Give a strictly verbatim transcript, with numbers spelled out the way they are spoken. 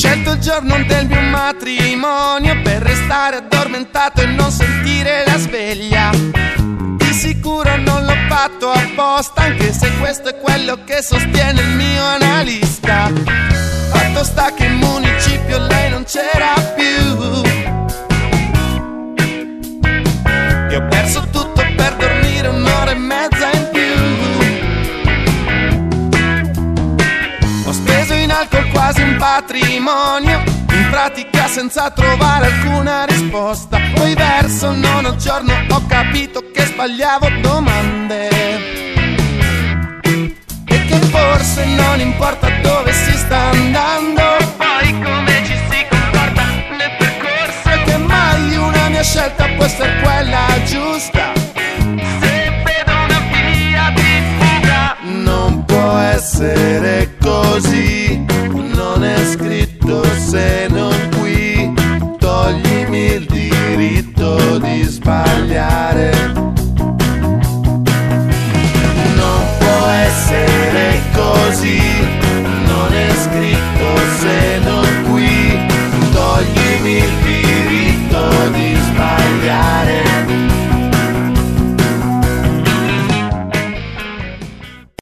scelto il giorno del mio matrimonio per restare addormentato e non sentire la sveglia. Di sicuro non l'ho fatto apposta, anche se questo è quello che sostiene il mio analista. Fatto sta che in municipio lei non c'era più, e ho perso tutto per dormire un'ora e mezza in più. Ho speso in alcol quasi un patrimonio, in pratica senza trovare alcuna risposta. Poi verso il nono giorno ho capito che sbagliavo domande e che forse non importa dove si sta andando, poi come ci si comporta nel percorso, e che mai una mia scelta può essere quella giusta. Se vedo una via di fuga, non può essere così, non è scritto se non qui. Toglimi il diritto di sbagliare.